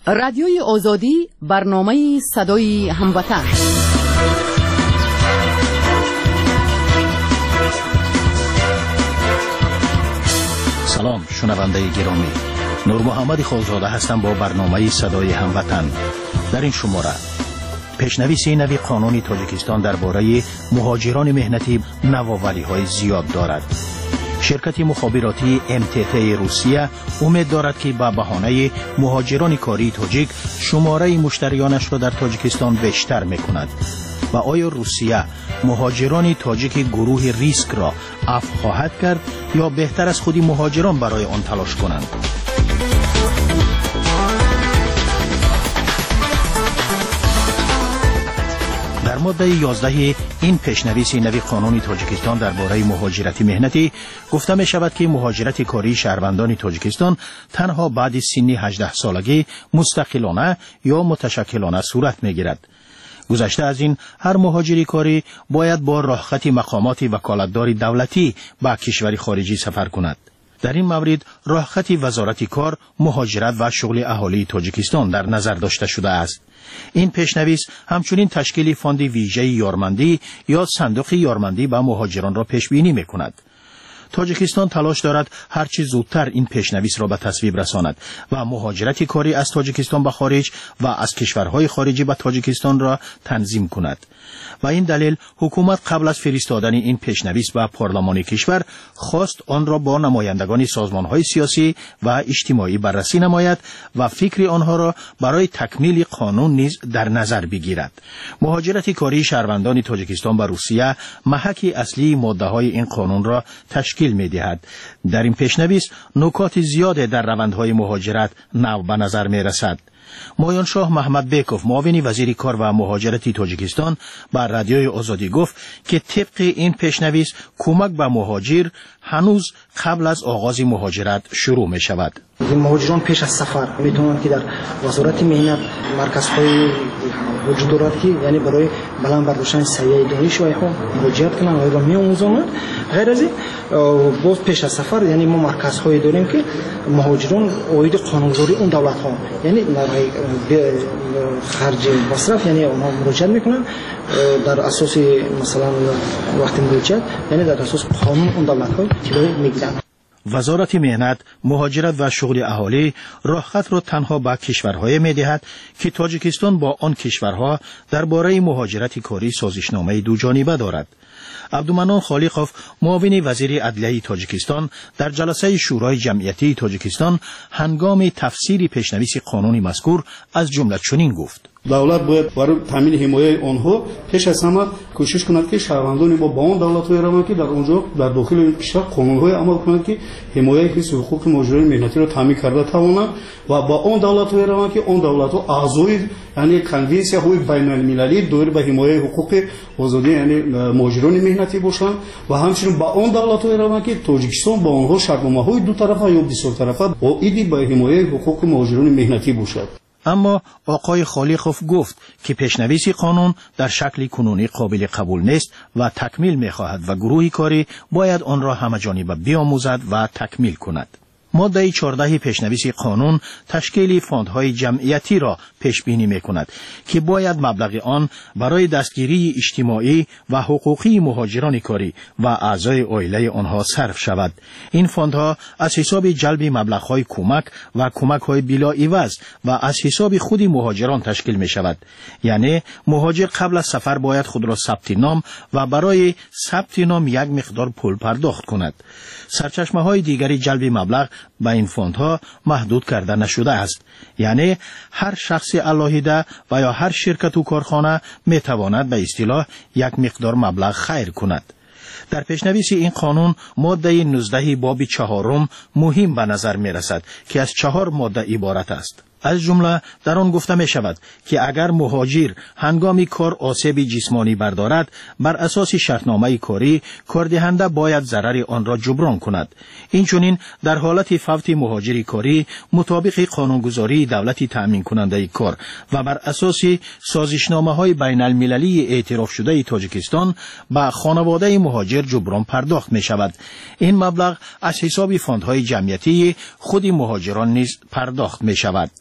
رادیوی آزادی برنامه صدای هموطن. سلام شنونده گرامی، نور محمد خالزاده هستم با برنامه صدای هموطن. در این شماره پیشنویس نوی قانون تاجیکستان درباره مهاجران مهنتی نوآوری‌های زیاد دارد. شرکت مخابراتی MTT روسیه امید دارد که با بهانه مهاجران کاری تاجیک شماره مشتریانش را در تاجیکستان بیشتر می‌کند. و آیا روسیه مهاجران تاجیک گروه ریسک را عفو خواهد کرد یا بهتر از خودی مهاجران برای آن تلاش کنند؟ در ماده 11 این پیشنویس نوی قانون تاجیکستان درباره مهاجرت مهنتی گفته می شود که مهاجرت کاری شهروندان تاجیکستان تنها بعد سن 18 سالگی مستقلانه یا متشکلانه صورت می گیرد. گذشته از این هر مهاجری کاری باید با راهخط مقامات وکالتدار دولتی به کشور خارجی سفر کند. در این مورد راهخط وزارت کار، مهاجرت و شغل اهالی تاجیکستان در نظر داشته شده است. این پیشنویس همچنین تشکیل فاند ویژه یارمندی یا صندوق یارمندی به مهاجران را پیش بینی می‌کند. تاجیکستان تلاش دارد هرچی زودتر این پیشنویس را به تصویب رساند و مهاجرت کاری از تاجیکستان به خارج و از کشورهای خارجی به تاجیکستان را تنظیم کند. و این دلیل حکومت قبل از فرستادن این پیشنویس به پارلمان کشور خواست آن را با نمایندگان سازمانهای سیاسی و اجتماعی بررسی نماید و فکر آنها را برای تکمیل قانون نیز در نظر بگیرد. مهاجرت کاری شهروندان تاجیکستان به روسیه محک اصلی ماده‌های این قانون را تشکیل می‌دهد. در این پیشنویس نکات زیاد در روندهای مهاجرت نو به نظر می‌رسد. مایان شاه محمد بیکوف معاون وزیر کار و مهاجرت تاجیکستان بر رادیوی آزادی گفت که طبق این پیشنویس کمک به مهاجر هنوز قبل از آغاز مهاجرت شروع می شود. مهاجران پیش از سفر میتونند که در وزارت مهنت مرکزهای وجود دارد که یعنی برای بلند برداشتن سیاح دانش و مهاجرت کنند و را می‌آموزند. غیر از این باز پیش از سفر یعنی ما مرکزهایی داریم که مهاجران عاید قانونگذاری اون دولت ها یعنی خرج مصرف یعنی اونها مراجعت میکنن در اساس مثلا وقتی مراجعت یعنی در اساس قانون اون دولت ها طلای میگیرن. وزارت مهنت، مهاجرت و شغل اهالی راهخط را تنها به کشورهای می‌دهد که تاجیکستان با آن کشورها درباره مهاجرت کاری سازشنامه دوجانبه دارد. عبدالمنان خالقوف معاون وزیر عدلیه تاجیکستان در جلسه شورای جمعیتی تاجیکستان هنگام تفسیر پیشنویس قانون مذکور از جمله چنین گفت: دولت باید برای تامین حمایت آنها پیش از همه کوشش کند که شهروندان با اون دولت‌های روان که در اونجا در داخل کشور قانون‌های عمل کنند که حمایت حقوق مهاجران مهنتی را تامین کرده توانند و با اون دولت‌های روان که اون دولت‌ها اعضای یعنی کنوانسیون‌های بین‌المللی دور به حمایت حقوق آزادی یعنی مهاجران مهنتی باشند و همچنین با اون دولت‌های روان که تاجیکستان با آنها شرطنامه‌های دو طرفه یا بسیار طرفه عائد به حمایت حقوق مهاجران مهنتی باشد. اما آقای خالقوف گفت که پیشنویس قانون در شکل کنونی قابل قبول نیست و تکمیل می‌خواهد و گروه کاری باید آن را همه‌جانبه بیاموزد و تکمیل کند. ماده 14 پیشنویس قانون تشکیل فاندهای جمعیتی را پیش بینی می‌کند که باید مبلغ آن برای دستگیری اجتماعی و حقوقی مهاجران کاری و اعضای عائله آنها صرف شود. این فاندها از حساب جلب مبلغ‌های کمک و کمک‌های بلا عوض و از حساب خود مهاجران تشکیل می‌شود. یعنی مهاجر قبل از سفر باید خود را ثبت نام و برای ثبت نام یک مقدار پول پرداخت کند. سرچشمه‌های دیگری جلب مبلغ به این فاندها محدود کرده نشده است. یعنی هر شخص علاهیده و یا هر شرکت و کارخانه می تواند به اصطلاح یک مقدار مبلغ خیر کند. در پیشنویس این قانون ماده 19 باب 4 مهم به نظر می رسد که از 4 ماده عبارت است. از جمله در آن گفته می شود که اگر مهاجر هنگام کار آسیب جسمانی بردارد بر اساس شرطنامه کاری کاردهنده باید ضرر آن را جبران کند. اینچنین در حالت فوت مهاجر کاری مطابق قانونگذاری دولتی تأمین کننده کار و بر اساس سازشنامه‌های بین المللی اعتراف شده تاجیکستان به خانواده مهاجر جبران پرداخت می شود. این مبلغ از حساب فاندهای جمعیتی خود مهاجران نیز پرداخت می شود.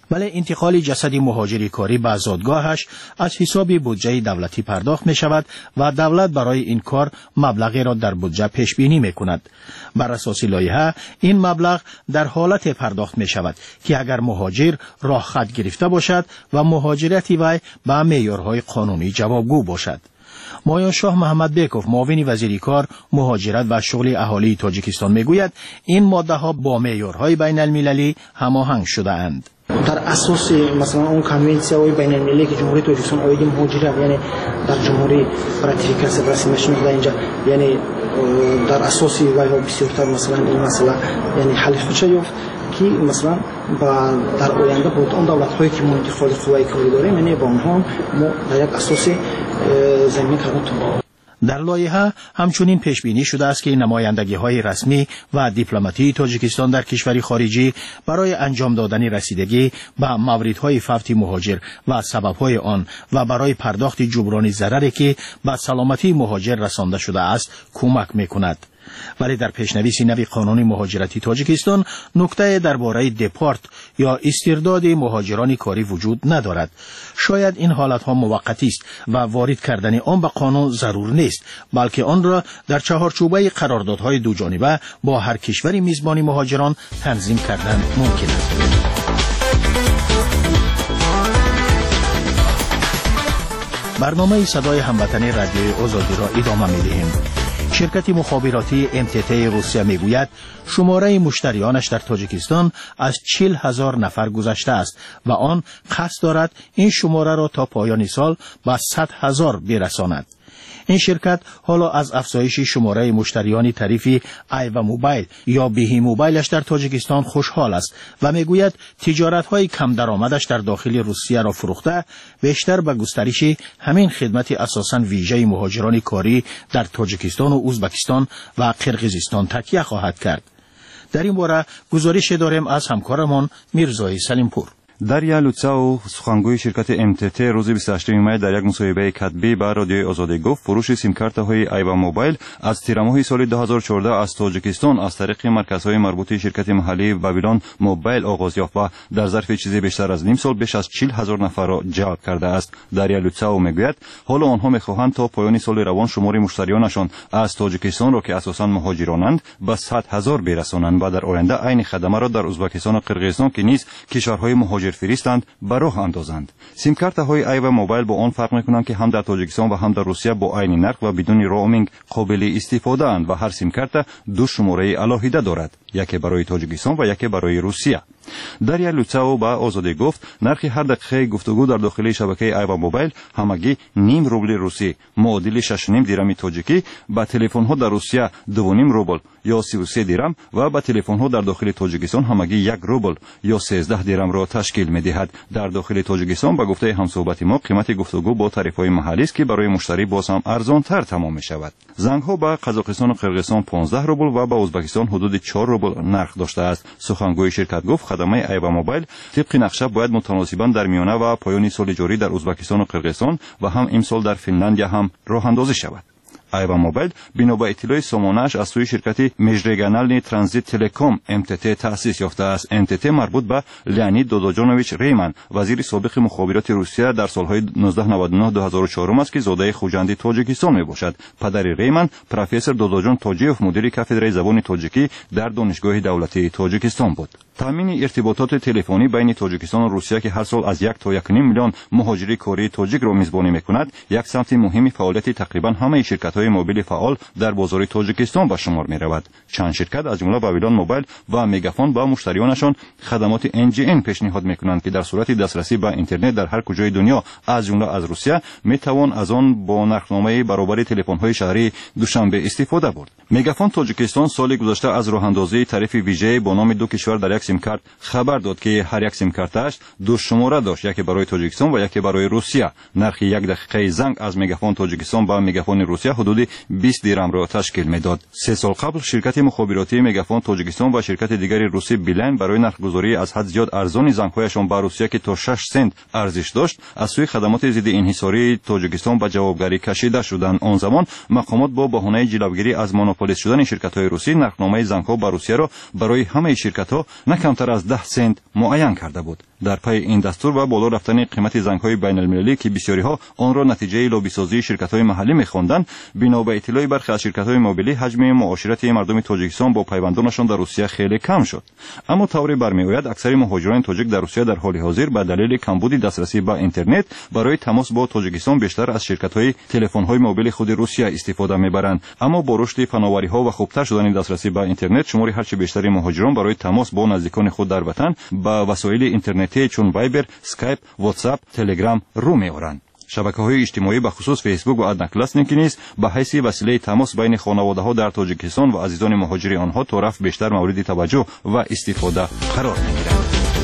ولی انتقال جسد مهاجر کاری به زادگاهش از حساب بودجه دولتی پرداخت می شود و دولت برای این کار مبلغی را در بودجه پیش بینی می کند. بر اساس لایحه این مبلغ در حالت پرداخت می شود که اگر مهاجر راه خط گرفته باشد و مهاجرت وی به معیارهای قانونی جوابگو باشد. مایان شاه محمد بیکوف معاون وزیر کار، مهاجرت و شغل اهالی تاجیکستان میگوید این ماده ها با معیارهای بین المللی هماهنگ شده اند. در اساس مثلا اون کنونسیون بین المللی که جمهوری تاجیکستان اویدی مهاجرت یعنی در جمهوری راتیفیکاسیون رسمیش نشده اینجا یعنی در اساس وای ها بسیارتر مثلا این مسئله یعنی حل خودش یافت که مثلا در آینده بود اون دولت هایی که ما انتقال قوای کاری داریم یعنی با اونها ما در یک اساس زمین کردن. در لایحه همچنین پیش بینی شده است که نمایندگی های رسمی و دیپلماتی تاجیکستان در کشور خارجی برای انجام دادن رسیدگی به موردهای فوت مهاجر و سببهای آن و برای پرداخت جبران ضرری که به سلامتی مهاجر رسانده شده است کمک می‌کند. ولی در پیشنویس نوی قانون مهاجرتی تاجیکستان نکته درباره دپارت یا استرداد مهاجران کاری وجود ندارد. شاید این حالتها موقتی است و وارد کردن آن به قانون ضرور نیست، بلکه آن را در چهارچوبه قراردادهای دو جانبه با هر کشوری میزبان مهاجران تنظیم کردن ممکن است. برنامه صدای هموطنان رادیوی آزادی را ادامه می‌دهیم. شرکت مخابراتی MTT روسیه میگوید شماره مشتریانش در تاجیکستان از 40,000 نفر گذشته است و آن قصد دارد این شماره را تا پایان سال به 100,000 برساند. این شرکت حالا از افزایش شماره مشتریان طریف ایوا موبایل یا بیهی موبایلش در تاجیکستان خوشحال است و میگوید تجارت‌های کم درآمدش در داخل روسیه را فروخته بیشتر به گسترش همین خدمت اساساً ویژه مهاجران کاری در تاجیکستان و ازبکستان و قرقیزستان تکیه خواهد کرد. در این باره گزارش داریم از همکارمان میرزای سلیمپور. дарья луцау сухангӯи ширкати MTT рӯзи 28 май дар як мусоҳибаи катбӣ ба радиои озодӣ гуфт фурӯши симкартаҳои айва мобайл аз тирамоҳи соли 2014 аз тоҷикистон аз тариқи марказҳои марбути ширкати маҳаллии бабилон мобайл оғоз ёфт ва дар зарфи чизе бештар аз ним сол беш аз 40,000 нафарро ҷалб кардааст. дарья луцау мегӯяд ҳоло онҳо мехоҳанд то поёни соли равон шумори муштариёнашон аз тоҷикистонро ки асосан муҳоҷиронанд ба 100,000 берасонанд ва дар оянда айни хадамаро дар узбекистону қирғизистон ки низ кишварҳои муҳоҷир фиристанд ба роҳ андозанд. симкартаҳои айва мобайл бо он фарқ мекунанд ки ҳам дар тоҷикистон ва ҳам дар русия бо айни нарх ва бидуни роуминг қобили истифодаанд ва ҳар симкарта ду шумораи алоҳида дорад, яке барои тоҷикистон ва яке барои русия. дарья луцау ба озодӣ гуфт нархи ҳар дақиқаи гуфтугӯ дар дохилии шабакаи айва мобайл ҳамагӣ ним рубли русӣ муодили 6.5 дирами тоҷикӣ, ба телефонҳо дар русия 2.5 рубл ё 33 дирам ва ба телефонҳо дар дохили тоҷикистон ҳамагӣ 1 рубл ё 13 дирамро ташкил медиҳад. дар дохили тоҷикистон ба гуфтаи ҳамсӯҳбати мо қимати гуфтугӯ бо тарифҳои маҳаллист ки барои муштарӣ боз ҳам арзонтар тамом мешавад. зангҳо ба қазоқистону қирғизистон 15 рубл ва ба ӯзбекистон ҳудуди 4 рубл нарх доштааст. сухангӯи ширкат гуфт хадамаи айва мобайл тибқи нақша бояд мутаносибан дар миёна ва поёни соли ҷорӣ дар ӯзбекистону қирғизистон ва ҳам имсол дар Финляндия ҳам роҳандозӣ шавад. айва мобайл бино ба иттилои сомонааш аз сӯи ширкати межрегиональни транзит телеком MTT таъсис ёфтааст. MTT марбут ба Леонид Додоҷонович Рейман, вазири собиқи мухобироти Русия дар солҳои 1999-2004 аст ки зодаи хуҷанди Тоҷикистон мебошад. падари Рейман профессор Додоҷон Тоҷиев мудири кафедраи забони тоҷикӣ дар донишгоҳи давлатии Тоҷикистон буд. таъмини иртибототи телефонӣ байни Тоҷикистону Русия ки ҳар сол аз 1 то 1.5 миллион муҳоҷири кории тоҷикро мизбонӣ мекунад, як самти муҳими фаъолияти тақрибан ҳамаи ширкатҳои мобили фаъол дар бозори Тоҷикистон ба шумор меравад. чанд ширкат аз ҷумла Бабилон Мобайл ва Мегафон ба муштариёнашон хадамоти NGN пешниҳод мекунанд ки дар сурати дастрасӣ ба интернет дар ҳар куҷои дунё аз ҷумла аз Русия метавон аз он бо нархномаи баробари телефонҳои шаҳрии Душанбе истифода бурд. Мегафон Тоҷикистон соли гузашта аз роҳандозии тарифи вижеи бо номи ду кишвар дар як симкарт хабар дод ки ҳар як симкартааш ду шумора дошт, яке барои Тоҷикистон ва яке барои Русия. нархи як дақиқаи занг аз Мегафон Тоҷикистон ба Мегафони Русия ҳудуди 20 дирамро ташкил медод. 3 сол қабл ширкати мухобироти Мегафон Тоҷикистон ва ширкати дигари русӣ Билайн барои нархгузории аз ҳад зиёд арзони зангҳояшон ба Русия ки то 6 сент арзиш дошт, аз сӯи хадамоти зидди инҳисории Тоҷикистон ба ҷавобгарӣ кашида шуданд. он замон мақомот бо баҳонаи ҷилавгирӣ аз монополист шудани ширкатҳои русӣ нархномаи зангҳо ба Русияро барои ҳамаи ширкатҳо на камтар аз 10 сент муайян карда буд. در پی این دستور و بالا رفتن قیمت زنگ‌های بین‌المللی که بسیاری‌ها آن را نتیجه لابی‌سازی شرکت‌های محلی می‌خواندند، بنا به اطلاع برخی از شرکت‌های موبیلی حجم معاشرت مردم تاجیکستان با پیوندانشان در روسیه خیلی کم شد. اما طوری برمی‌آید اکثر مهاجران تاجیک در روسیه در حال حاضر به دلیل کمبود دسترسی به اینترنت برای تماس با تاجیکستان بیشتر از شرکت‌های تلفن‌های موبیل خود روسیه استفاده می‌برند. اما با رشد فناوری‌ها و خوبتر شدن دسترسی به اینترنت، شماری هرچه بیشتری مهاجران برای تماس با نزدیکان خود در وطن با وسایل اینترنتی چون وایبر، اسکایپ، واتساپ، تلگرام رو می‌آورند. شبکه‌های اجتماعی به خصوص فیسبوک و ادناکلاسنیک نیز به حیث وسیله تماس بین خانواده‌ها در تاجیکستان و عزیزان مهاجری آنها طرف بیشتر مورد توجه و استفاده قرار می‌گیرند.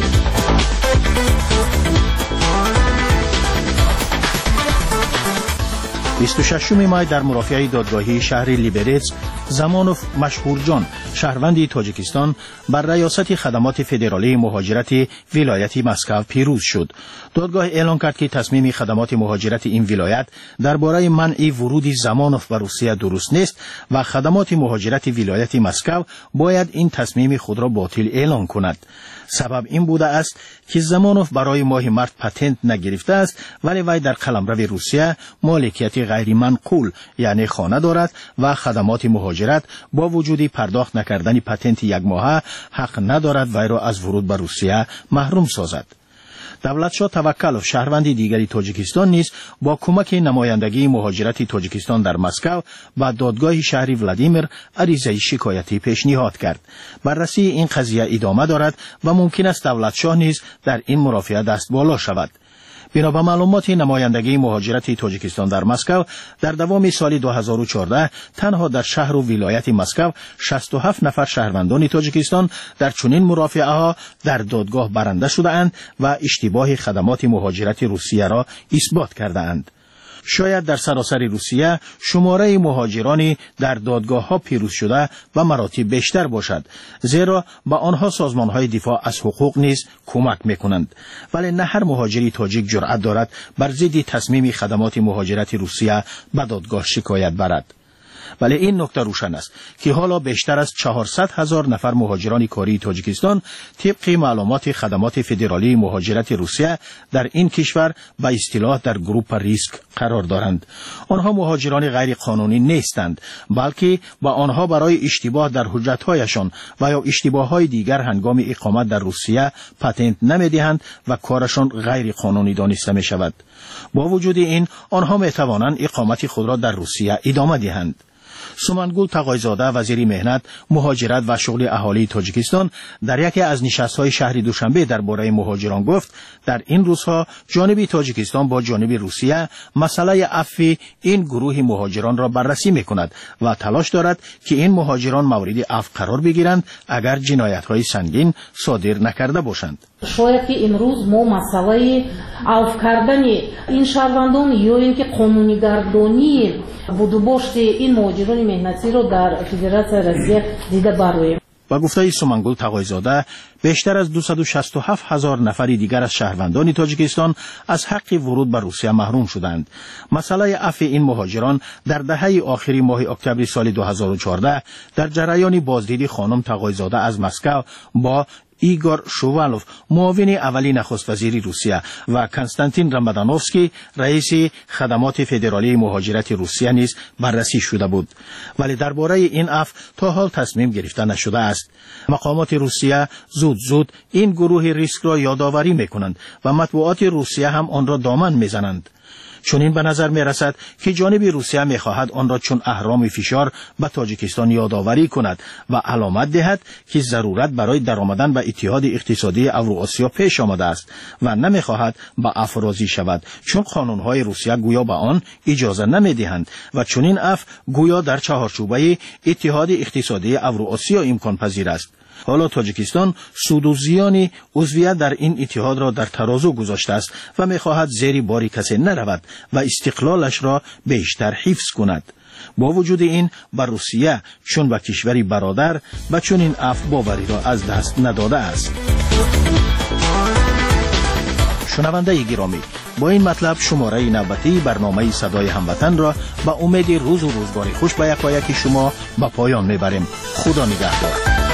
26 مای در مرافعه دادگاهی شهر لیبریتس، زمانوف مشهورجان شهروند تاجیکستان بر ریاست خدمات فدرالی مهاجرت ولایت مسکو پیروز شد. دادگاه اعلام کرد که تصمیم خدمات مهاجرت این ولایت درباره منع ورود زمانوف به روسیه درست نیست و خدمات مهاجرت ولایت مسکو باید این تصمیم خود را باطل اعلان کند. سبب این بوده است که زمانوف برای ماه مارت پتنت نگرفته است، ولی وی در قلمرو روسیه مالکیت غیر منقول یعنی خانه دارد و خدمات مهاجرت با وجود پرداخت نکردن پتنت یک ماهه حق ندارد وی را از ورود به روسیه محروم سازد. دولتشاه توکلوف شهروند دیگری تاجیکستان نیز با کمک نمایندگی مهاجرت تاجیکستان در مسکو و دادگاه شهری ولادیمیر عریضه شکایتی پیشنهاد کرد. بررسی این قضیه ادامه دارد و ممکن است دولتشاه نیز در این مرافعه دست بالا شود. بنا به معلومات نمایندگی مهاجرت تاجیکستان در مسکو، در دوام سال 2014 تنها در شهر و ولایت مسکو 67 نفر شهروندان تاجیکستان در چنین مرافعه ها در دادگاه برنده شده اند و اشتباه خدمات مهاجرت روسیه را اثبات کرده اند. شاید در سراسر روسیه شماره مهاجرانی در دادگاه ها پیروز شده و مراتب بیشتر باشد، زیرا با آنها سازمان های دفاع از حقوق نیز کمک میکنند، ولی نه هر مهاجری تاجیک جرأت دارد بر ضد تصمیم خدمات مهاجرت روسیه به دادگاه شکایت برد. ولی این نکته روشن است که حالا بیشتر از 400,000 نفر مهاجران کاری تاجیکستان طبق معلومات خدمات فدرالی مهاجرت روسیه در این کشور به اصطلاح در گروپ ریسک قرار دارند. آنها مهاجران غیر قانونی نیستند، بلکه با آنها برای اشتباه در حجت‌هایشان و یا اشتباه‌های دیگر هنگام اقامت در روسیه پتنت نمی‌دهند و کارشان غیر قانونی دانسته می‌شود. با وجود این آنها می‌توانند اقامت خود را در روسیه ادامه دهند. سومنگول تقایزاده وزیر مهنت، مهاجرت و شغل اهالی تاجیکستان در یکی از نشست‌های شهر دوشنبه درباره مهاجران گفت در این روزها جانب تاجیکستان با جانب روسیه مسئله عفو این گروه مهاجران را بررسی می‌کند و تلاش دارد که این مهاجران مورد عفو قرار بگیرند اگر جنایت‌های سنگین صادر نکرده باشند. شاید که امروز ما مسئله عفو کردن این شهروندان یا اینکه قانونی‌گردانی بودوباشت این مهاجران مهنتی را در فدراسیون روسیه دیده بارویم. با گفته سومنگول تقایزاده، بیشتر از 267,000 نفر دیگر از شهروندان تاجیکستان از حق ورود به روسیه محروم شدند. مسئله عفو این مهاجران در دهه آخری ماه اکتبر سال 2014 در جریان بازدید خانم تقایزاده از مسکو با ایگور شووالوف معاون اولی نخست وزیر روسیه و کنستانتین رامادانوفسکی رئیس خدمات فدرالی مهاجرت روسیه نیز بررسی شده بود، ولی درباره این عفو تا حال تصمیم گرفته نشده است. مقامات روسیه زود این گروه ریسک را یادآوری میکنند و مطبوعات روسیه هم آن را دامن میزنند. چون این به نظر می رسد که جانب روسیه می خواهد آن را چون اهرام فشار به تاجیکستان یادآوری کند و علامت دهد که ضرورت برای درآمدن به اتحاد اقتصادی اوراسیا پیش آمده است و نمی خواهد به عفو راضی شود، چون قانونهای روسیه گویا به آن اجازه نمی دهند و چون این عفو گویا در چهارچوبه اتحاد اقتصادی اوراسیا امکان پذیر است. حالا تاجیکستان سود و زیان عضویت در این اتحاد را در ترازو گذاشته است و می‌خواهد زیر بار کسی نرود و استقلالش را بیشتر حفظ کند. با وجود این بر روسیه چون به کشوری برادر و چون این عفو باوری را از دست نداده است. شنونده گرامی، با این مطلب شماره نوبتی برنامه صدای هموطن را با امید روز و روزگاری خوش به یکایک شما به پایان میبریم. خدا نگهدار.